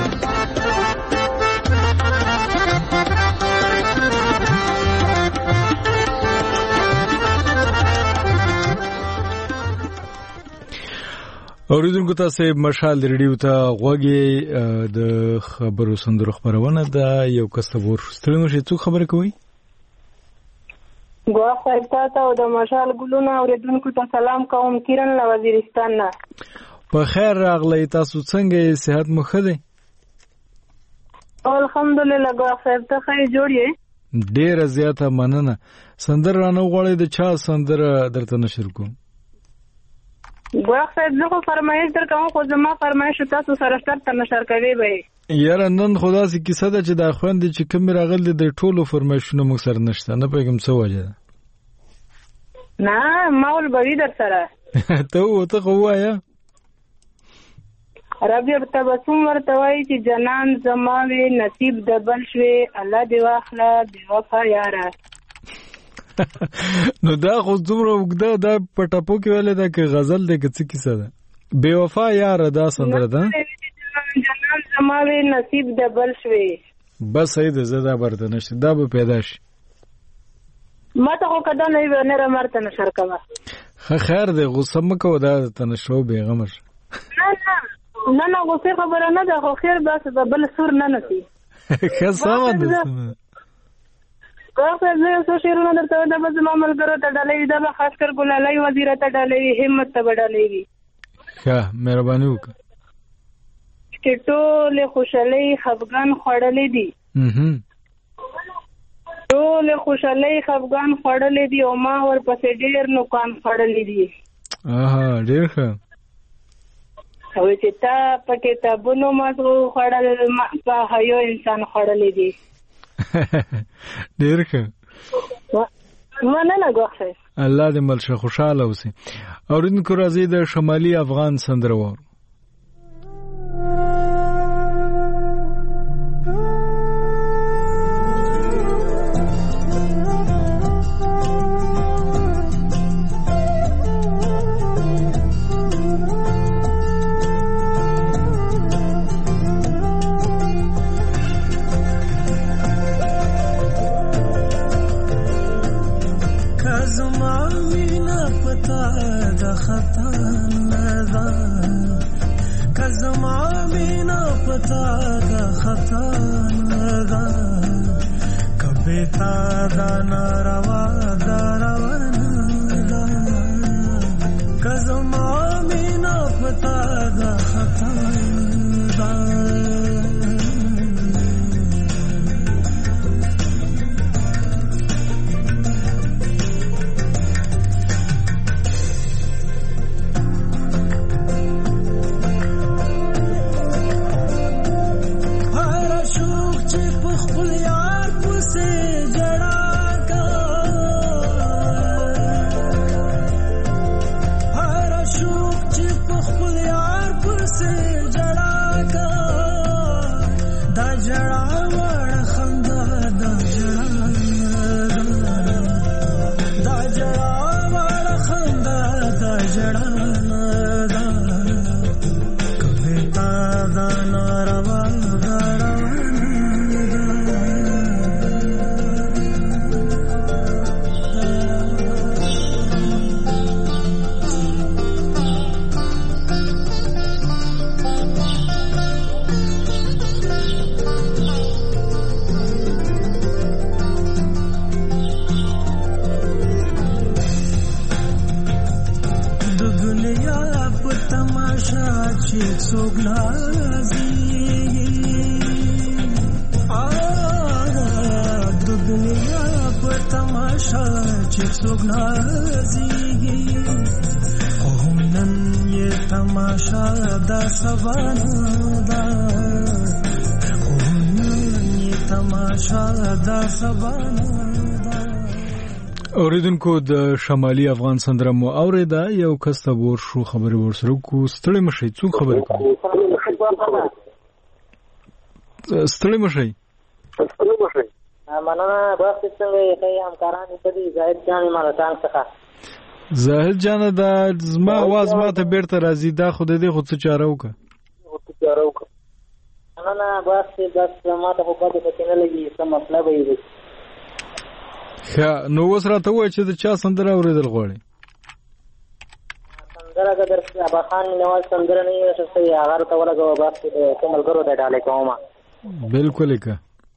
S1: اوریدونکو تاسو مشال ریډیو ته غوږی د خبرو سندرو خبرونه ده. یو کس ته ورستلنو شي څو خبره کوي
S19: ګواښ صاحب ته او د مشال ګلونه اوریدونکو ته سلام کوم. کیرن له وزیرستان نه.
S1: په خیر راغلی، تاسو څنګه یې؟ صحت مو ښه دی؟
S19: الحمدلله ګواښ صاحب ته ښه جوړ یې؟
S1: ډیره زیاته مننه. سندره رانه غواړئ د چا سندره درته نشر کوم؟
S19: ګواښ صاحب زه خو فرمایش درکوم، خو زما فرمایش تاسو سره شرط نشر کوي به
S1: یاره. نن خدا سي کیسه ده چې دا خويندې چې کوم راغلي د ټولو فرمایشونو موږ سره نشته، نه پېږم څه وجه ده.
S19: نه مول بوي در سره
S1: ته خو وایا
S19: ربي تبسم ورته وایي چې جنان زما وي نصیب د بل شوي، الله دی واخله بې وفا یاره.
S1: نو دا خو دومره وګده دا پټاپو کې ویلې ده که غزل ده که څه کیسه ده؟ بې وفا یاره دا سندره ده.
S19: جنان زما وي نصیب د بل شوي.
S1: بس صحیح ده، زه دا برته نشته، دا به پیدا شي.
S19: ما ته خو کدا نه وي نه مرته نشر کوه.
S1: خیر ده، غوسه مه کوه، دا ته نشو بېغمه شه.
S19: نه نه نه غوسه خبره نه ده، خو خیر بس د بل سور نه نسی
S1: ښه سمه ده.
S19: زه یو څو شعرونه درته وایم، دا به زما ملګرو ته ډالۍ وي، دا به خاص کر ګلالۍ وزیره ته ډالۍ وي، همت ته به ډالۍ وي.
S1: ښه مهرباني وکړه.
S19: چې ټولې خوشحالۍ خفګان خوړلې دي، ټولې خوشحالۍ خفګان خوړلې دي، او ما ورپسې ډېر نوکان خوړلې دي.
S1: ډېر ښه.
S19: او چې تا په کتابونو مغزو خوړل، ما په حیو انسان خوړلې دي.
S1: ډېر ښه.
S19: مننه ګوښه.
S1: الله دې مل شه، خوشحاله اوسې. اورېدونکو راځئ د شمالي افغان سندره واورو. اوریدونکو د شمالي افغان سندره مو اوریدا. یو کس ته ور شو خبرې ورسره کو. ستړي مشي، څوک خبرې کوي؟ ستړي مشي.
S20: مننه. بس څنګه یې همکاران دي؟ زاهد جان مالتان څخه.
S1: زاهد جان دا زما आवाज ماته بیرته راځي، دا خو دې خو څه چاره وکړه.
S20: مننه. بس ماته خو پاتې پکې نه لګي، څه مطلب یې.
S1: نو اوس راته وایه چې د چا سندره اورېدل غواړې؟
S20: سندره که در ابا خان نواز سندره نه وي شوی، هغه راته ولګوه، بس د ملګرو ته ډالۍ کوم.
S1: بلکل یې که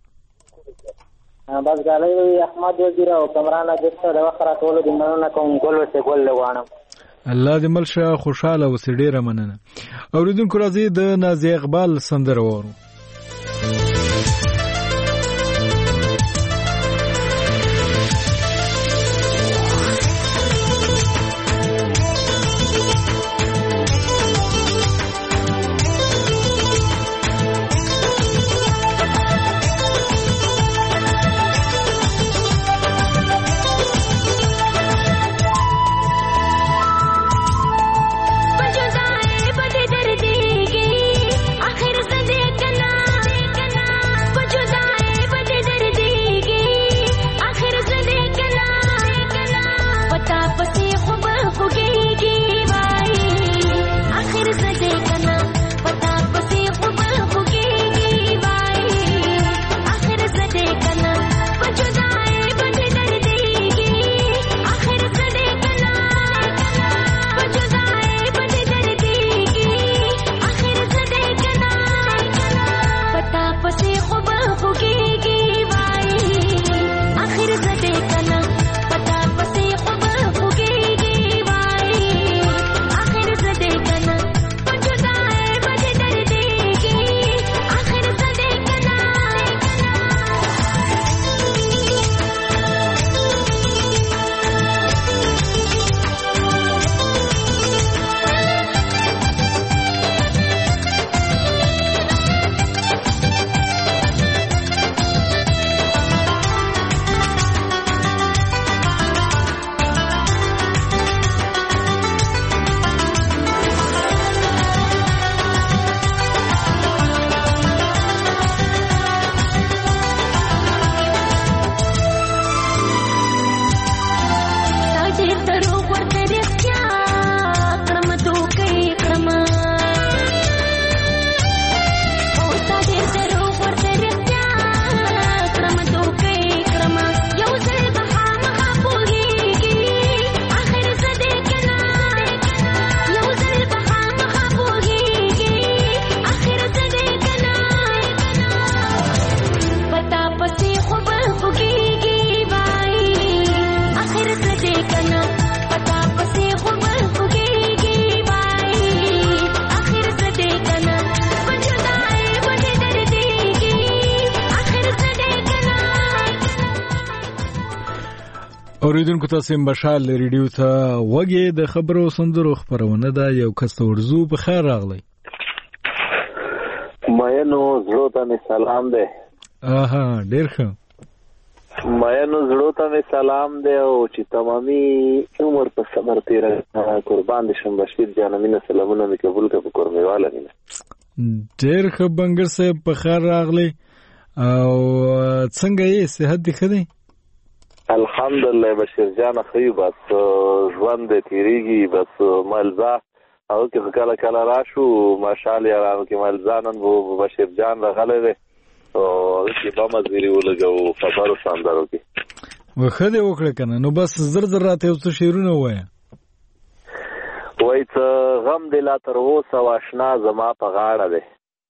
S20: بس ډالۍ وي احمد وزیر او کمران اجد ته د وخت راټولو دي. مننه کوم. ګل ورته ګل غواړم.
S1: الله دې مل شه، خوشحاله اوسې. ډېره مننه. اورېدونکو راځئ د نازیه اقبال سندره واورو.
S10: But
S1: اوریدونکو تاسو مشال ریډیو ته وګورئ د خبرو سندرو خبرونه ده یو کس ورزو په خیر راغلی
S21: ماینو زړه ته سلام ده
S1: ډیر ښه
S21: ماینو زړه ته سلام ده او چې تمامي عمر په صبر تیر قربان دي شم بشیر جان امینه سلامونه می قبول کړه کورمیواله نه
S1: ډیر ښه بنګر صاحب په خیر راغلی او څنګه یې صحت دی ښه دی
S21: الحمدلله بشیر جان خو بس ژوند تیریږي بس ملزا او کې کله کله راشو ماشاءالله راو کې ملزانن وو بشیر جان راغله او چې په مزيري ولګو خبرو ساندارو کې
S1: وخده وکړه کنه نو بس زر زر راته اوس شیرونه وای
S21: ته غم دې لا تر اوسه واشنا زما په غاړه ده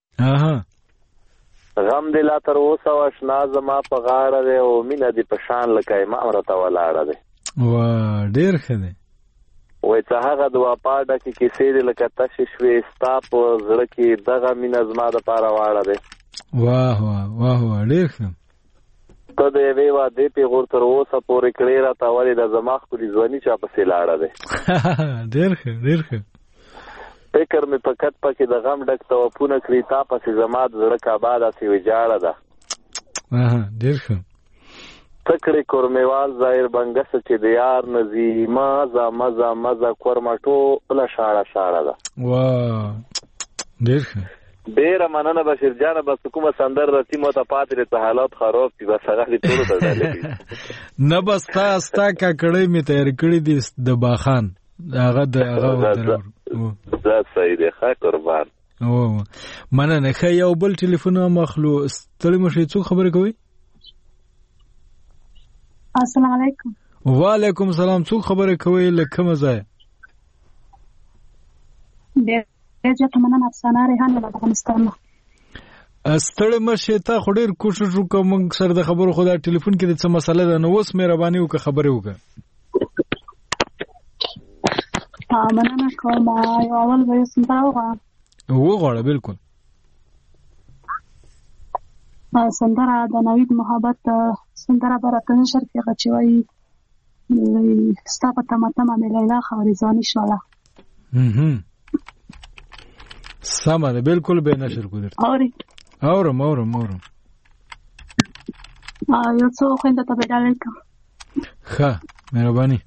S21: غم دې لا تر اوسه واشنا زما په غاړه ده او مینه دې په شان لکه ما امرته ولاړه ده
S1: وا ډیر ښه ده
S21: ته هغه دوا پاډه کې کیسې دې لکه تشې شوې ستا په زړه کې دغه مینه زما دپاره واړه ده
S1: واه واه واه واه ډیر ښه
S21: ته د یوې وعدې پیغور تر اوسه پورې کړې راته ولې د زما ښکلي ځواني چا پسې لاړه دی
S1: ډېر ښه ډېر ښه
S21: فکر مې په کټ پکې د غم ډک توپونه کړي تا پسې زما د زړه کعبه داسې ویجاړه ده
S1: ډېر ښه
S21: ته کړې کورمیوال ظاهر بنګسه چې د یار نزي مزه مزه مزه کورمه ټوله شاړه شاړه ده
S1: ډېر ښه
S21: ډیره مننه بشیر جان بس کومه سندر رتی مو ته پاتې ته حالات خراب دي بس هغه دې ټول ته ډالې
S1: نه بس تاسو کا کړی می تیار کړی دي د باخان هغه
S21: دا صحیح دی ښه قربان
S1: مننه ښه یو بل ټلیفون مخلو ستړي مشه څو خبرې کوي
S22: السلام علیکم
S1: وعلیکم السلام څو خبرې کوي لکه مزه
S22: ډېر مننه افسانه ریحان له افغانستان
S1: ستړي مشه ته خو ډېر کوشش وکړم موږ سره د خبرو خو دا ټلیفون کې د څه مسله ده نو اوس مهرباني وکړه خبرې وکړه
S22: مننه کوم یو اول به سندره
S1: وغواړه بالکل
S22: سندره د نوید محبت سندره براتن نشر کې غچوي ستا په تمه تمه مې لیلا خوارزاني شوله
S1: سمه ده بالکل به نشر کو درته اورم
S22: یو څو خوینده ته بدل کوم
S1: ښه مهرباني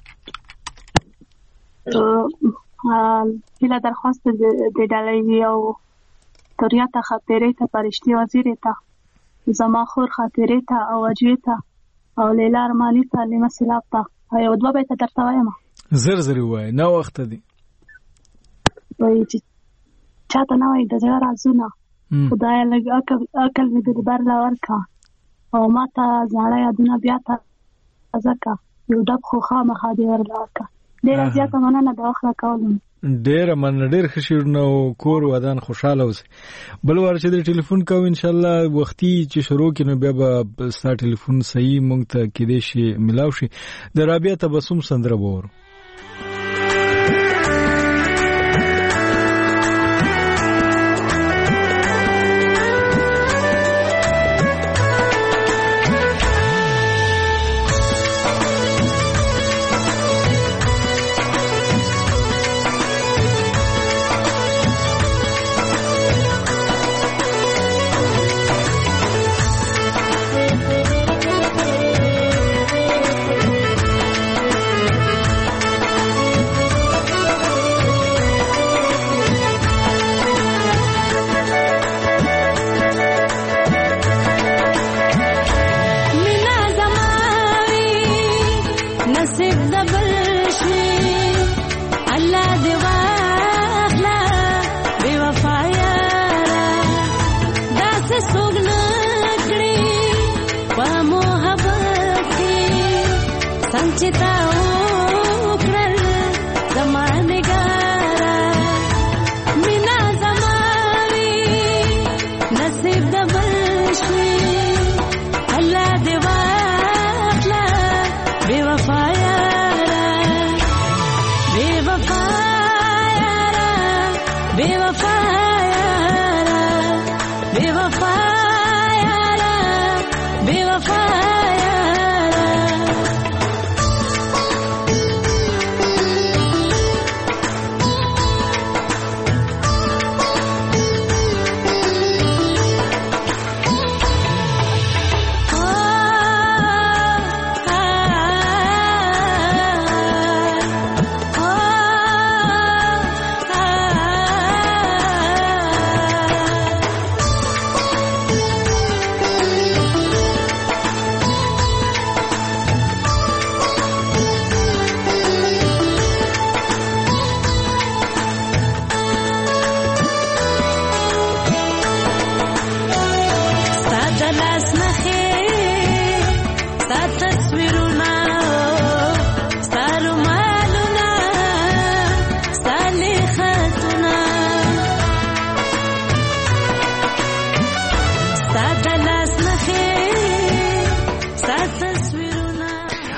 S22: هیله درخواست د ډالۍ او توریا ته خاطرې ته پرشتي وزیر ته زما خور خاطرې ته او اجوی ته او لیلا ارمانی ته لیمه سلاب ته یو دوه بیت درته وایم
S1: زر زر وای نو وخت دی
S22: وای چې چاته نه وای د زړه رازونه خدای لږ عقل مې د بر لا ورکا او ماته زړه یادونه بیا ته ځکه یو ډب خو خامخا دی ورلا ورکا ډېر زیاته مننه د اخره کولم
S1: ډېر مننه ډېر خشیرنه او کور ودان خوشاله اوسئ بل ور چې د ټلیفون کوو ان شاء الله وختي چې شروع کینو بیا به ستا ټلیفون صحیح مونږ ته کېدې شي ملاو شي د رابعه تبسم سندره وورو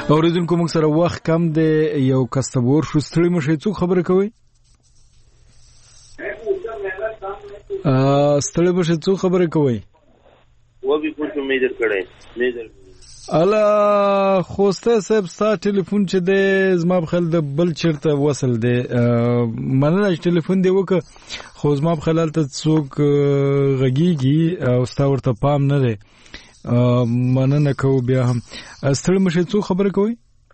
S1: اوریدونکو موږ سره وخت کم دی یو کستبور شو ستړي مشه څو خبره کوي ستړي مشه څو خبره کوي
S2: و به کوم میجر کړي میجر
S1: الا خوسته صاحب ستا ټلیفون چې د زما بخل د بل چرته وصل دی مننه چې ټلیفون دی وک خو زما بخل ته څوک غږیږي او ستا ورته پام نه دی مننه کو بیا هم ستړي مشه څو خبره کوي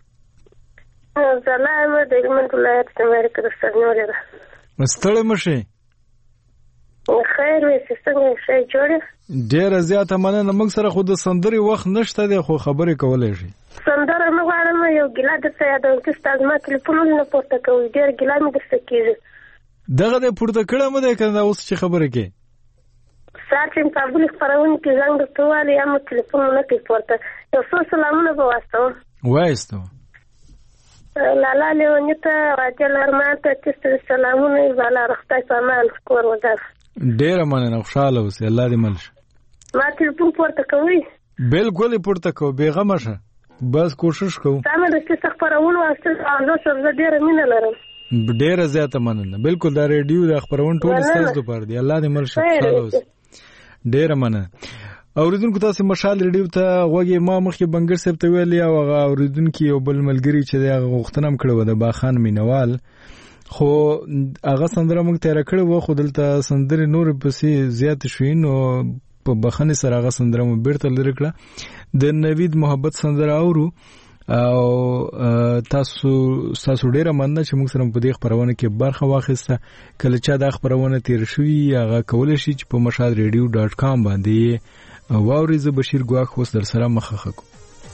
S3: سلام د من ولایت امریکا د سرنوره
S1: ستړي مشه
S3: خیر وي څنګه شي جوړه
S1: ډیر زیاته مننه موږ سره خو د سندري وخت نشته دی خو خبرې کولای شي
S3: سندره نه غواړم یو ګلا د سیاده چې ستاسو ما ټلیفون نه پورته کوي ډیر ګلا مې درته کیږي
S1: دغه د پورته کړه مې ده کنه اوس چې خبره کې
S3: ساتم کابل خبرونه کې زنګ درته والی یم ټلیفون نه کوي پورته یو څو سلامونه به واسطه
S1: وایستو
S3: لالا لیونیته واجل ارمان ته چې سلامونه والا رخصت سامان کور ودار
S1: ډیر مننه خوشاله اوسې الله دې مل
S3: ما ټلیفون پورته کوي
S1: بالکل پورته کو بیغمه شه بس کوشش کوو
S3: سمه د څه خبرونه واسطه او زه ډیر مینه لرم
S1: ډیر زیاته مننه بالکل دا ریډیو د خبرونه ټول ستاسو لپاره دی الله دې مل خوشاله اوسې ډیر مننه اوریدونکو تاسو مشال ریډیو ته غوږی ما مخکې بنګر صاحب ته ویلی او اوریدونکو یو بل ملګری چې دا غوښتنم کړو د باخان مینوال خو هغه سندره موږ تیر کړو خو دلته سندره نور پسې زیات شوین او په بخنه سره هغه سندره مو بیرته لری کړه د نوید محبت سندره اورو او تاسو ډیره مننه چې موږ سره په دې خبرونه کې برخه واخیسته کله چې دا خبرونه تیر شوی هغه کولای شي چې په mashadredio.com باندې واوري زه بشیر ګواخ اوس در سره مخه کو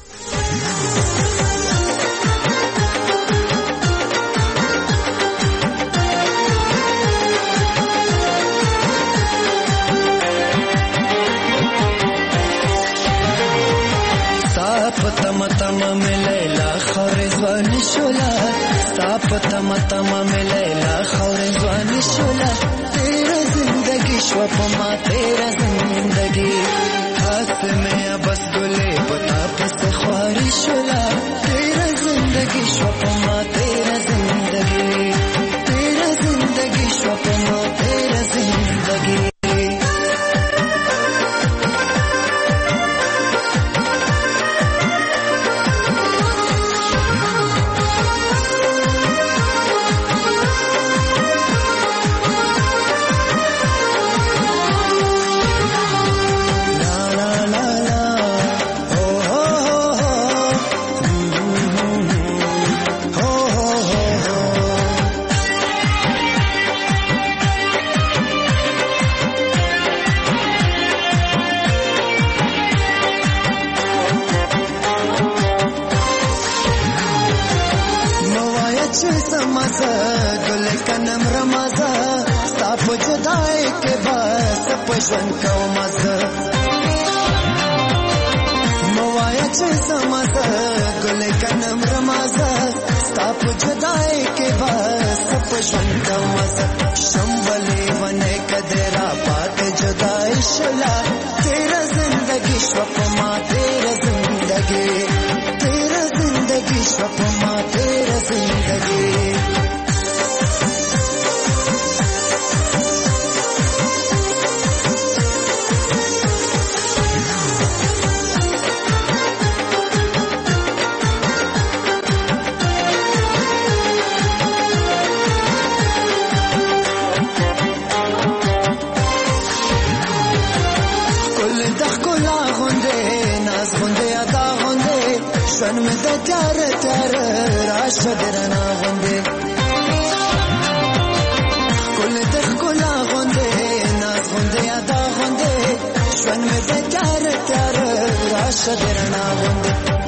S12: تم ملیلا خورزوان شولا ساپ تم ملیلا خورزوان شولا تیرا زندگی شوپما تیرا زندگی ہاتھ میں بس گلے بتا پس خواری شولا تیرا زندگی شوپما تیرا زندگی شوپما تیرا زندگی ژوند کو مزه موایا چې سمزه ګل کنم رمازه ستا په جدای کې بس په ژوند کو مزه شمبلې ونه کدرا پات جدای شلا تیرا زندگی شپما تیرا زندگی شپما تیرا زندگی ژوند مې د تیار راشه درنا غوندې ښکل د ښکلا غوندې ناز غوندې ادا غوندې ژوند مې د تیار راشه درنا غوندې